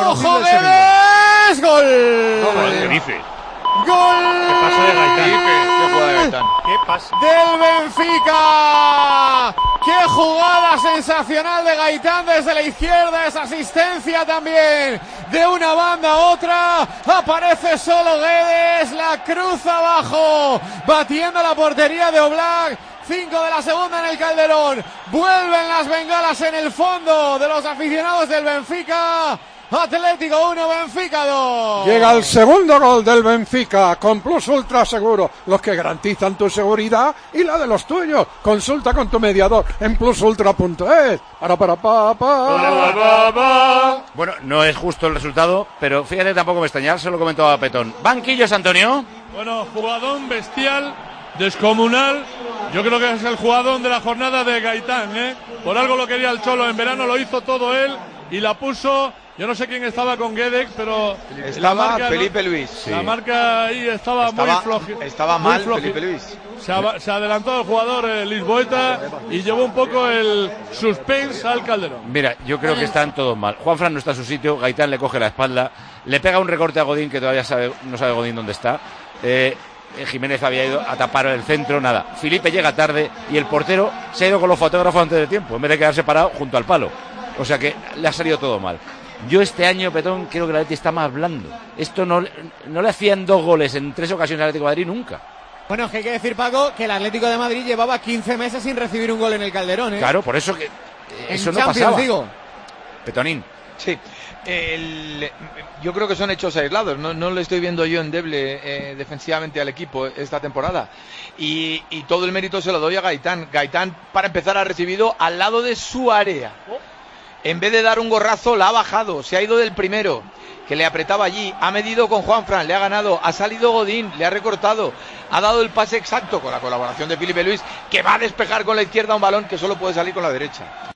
¡Ojo, Guedes! ¡Gol! No, ¿qué dice? ¡Gol! ¿Qué pasa de Gaitán? ¿Qué jugada de Gaitán? ¿Qué pasa? ¡Del Benfica! ¡Qué jugada sensacional de Gaitán desde la izquierda! Esa asistencia también de una banda a otra. Aparece solo Guedes, la cruza abajo, batiendo la portería de Oblak. 5 de la segunda en el Calderón. Vuelven las bengalas en el fondo de los aficionados del Benfica. Atlético 1, Benfica 2. Llega el segundo gol del Benfica con Plus Ultra Seguro, los que garantizan tu seguridad y la de los tuyos. Consulta con tu mediador en plusultra.es. Bueno, no es justo el resultado, pero fíjate, tampoco me extraña, se lo comentaba Petón. Banquillos, Antonio. Bueno, jugadón bestial, descomunal. Yo creo que es el jugadón de la jornada de Gaitán, ¿eh? Por algo lo quería el Cholo en verano, lo hizo todo él y la puso. Yo no sé quién estaba con Guedes, pero estaba marca, Felipe Luis. Sí. La marca ahí estaba muy flojita. Estaba mal Felipe Luis. Se adelantó el jugador Lisboeta y llevó un poco el suspense al Calderón. Mira, yo creo que están todos mal. Juanfran no está a su sitio, Gaitán le coge la espalda, le pega un recorte a Godín que todavía no sabe Godín dónde está. Jiménez había ido a tapar el centro, nada. Felipe llega tarde y el portero se ha ido con los fotógrafos antes de tiempo, en vez de quedarse parado junto al palo. O sea que le ha salido todo mal. Yo este año, Petón, creo que el Atleti está más blando. Esto no le hacían 2 goles en 3 ocasiones al Atlético de Madrid nunca. Bueno, es que hay que decir, Paco, que el Atlético de Madrid llevaba 15 meses sin recibir un gol en el Calderón, ¿eh? Claro, por eso que eso no Champions, pasaba. Digo. Petonín. Sí, yo creo que son hechos aislados, no le estoy viendo yo endeble defensivamente al equipo esta temporada y todo el mérito se lo doy a Gaitán. Gaitán, para empezar, ha recibido al lado de su área. En vez de dar un gorrazo, la ha bajado, se ha ido del primero, que le apretaba allí, ha medido con Juanfran, le ha ganado, ha salido Godín, le ha recortado, ha dado el pase exacto con la colaboración de Felipe Luis, que va a despejar con la izquierda un balón que solo puede salir con la derecha.